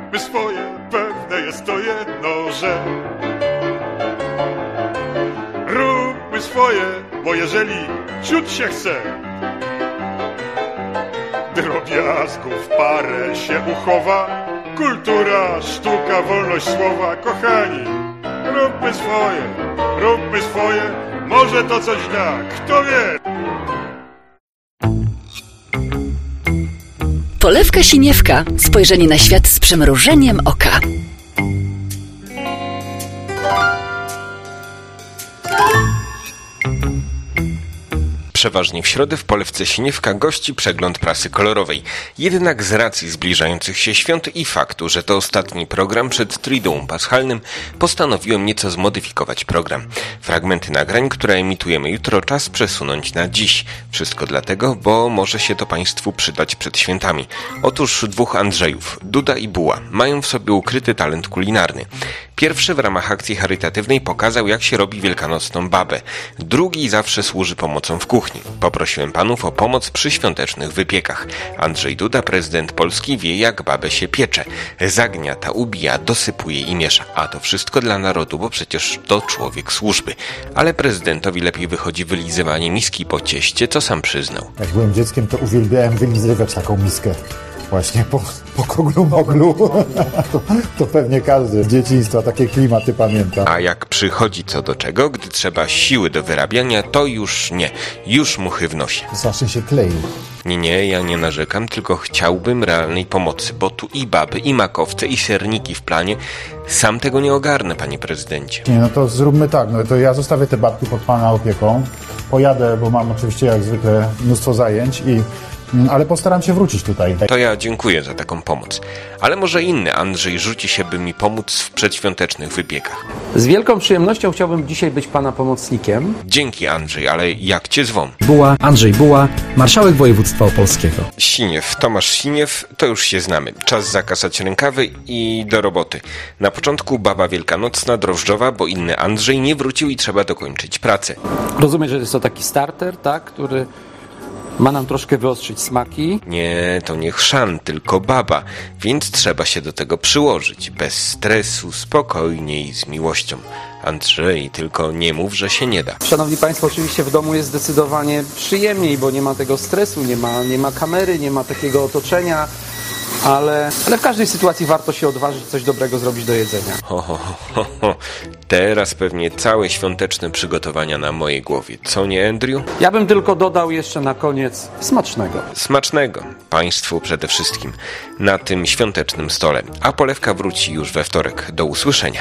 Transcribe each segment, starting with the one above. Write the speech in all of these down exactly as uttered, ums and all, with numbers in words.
Róbmy swoje, pewne jest to jedno, że róbmy swoje, bo jeżeli ciut się chce, drobiazgów parę się uchowa. Kultura, sztuka, wolność słowa, kochani, róbmy swoje, róbmy swoje, może to coś da, kto wie. Polewka Siniewka. Spojrzenie na świat z przymrużeniem oka. Przeważnie w środę w Polewce Siniewka gości przegląd prasy kolorowej. Jednak z racji zbliżających się świąt i faktu, że to ostatni program przed Triduum Paschalnym, postanowiłem nieco zmodyfikować program. Fragmenty nagrań, które emitujemy jutro, czas przesunąć na dziś. Wszystko dlatego, bo może się to Państwu przydać przed świętami. Otóż dwóch Andrzejów, Duda i Buła, mają w sobie ukryty talent kulinarny. Pierwszy w ramach akcji charytatywnej pokazał, jak się robi wielkanocną babę. Drugi zawsze służy pomocą w kuchni. Poprosiłem panów o pomoc przy świątecznych wypiekach. Andrzej Duda, prezydent Polski, wie, jak babę się piecze. Zagniata, ubija, dosypuje i miesza. A to wszystko dla narodu, bo przecież to człowiek służby. Ale prezydentowi lepiej wychodzi wylizywanie miski po cieście, co sam przyznał. Jak byłem dzieckiem, to uwielbiałem wylizywać taką miskę. Właśnie po, po koglu moglu. to, to pewnie każdy z dzieciństwa takie klimaty pamięta. A jak przychodzi co do czego, gdy trzeba siły do wyrabiania, to już nie. Już muchy w nosie. Strasznie się klei. Nie, nie, ja nie narzekam, tylko chciałbym realnej pomocy, bo tu i baby, i makowce, i serniki w planie. Sam tego nie ogarnę, panie prezydencie. Nie, no to zróbmy tak, no to ja zostawię te babki pod pana opieką. Pojadę, bo mam oczywiście jak zwykle mnóstwo zajęć i ale postaram się wrócić tutaj. To ja dziękuję za taką pomoc. Ale może inny Andrzej rzuci się, by mi pomóc w przedświątecznych wypiekach. Z wielką przyjemnością chciałbym dzisiaj być pana pomocnikiem. Dzięki, Andrzej, ale jak cię zwą? Buła, Andrzej Buła, marszałek województwa opolskiego. Siniew, Tomasz Siniew, to już się znamy. Czas zakasać rękawy i do roboty. Na początku baba wielkanocna, drożdżowa, bo inny Andrzej nie wrócił i trzeba dokończyć pracę. Rozumiem, że jest to taki starter, tak, który ma nam troszkę wyostrzyć smaki. Nie, to nie chrzan, tylko baba, więc trzeba się do tego przyłożyć. Bez stresu, spokojnie i z miłością. Andrzej, tylko nie mów, że się nie da. Szanowni Państwo, oczywiście w domu jest zdecydowanie przyjemniej, bo nie ma tego stresu, nie ma, nie ma kamery, nie ma takiego otoczenia, ale, ale w każdej sytuacji warto się odważyć, coś dobrego zrobić do jedzenia. Ho, ho, ho, ho. Teraz pewnie całe świąteczne przygotowania na mojej głowie. Co nie, Andrew? Ja bym tylko dodał jeszcze na koniec smacznego. Smacznego. Państwu przede wszystkim. Na tym świątecznym stole. A Polewka wróci już we wtorek. Do usłyszenia.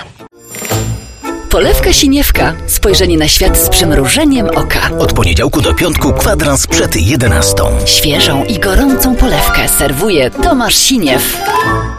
Polewka Siniewka. Spojrzenie na świat z przymrużeniem oka. Od poniedziałku do piątku kwadrans przed jedenastą. Świeżą i gorącą polewkę serwuje Tomasz Siniew.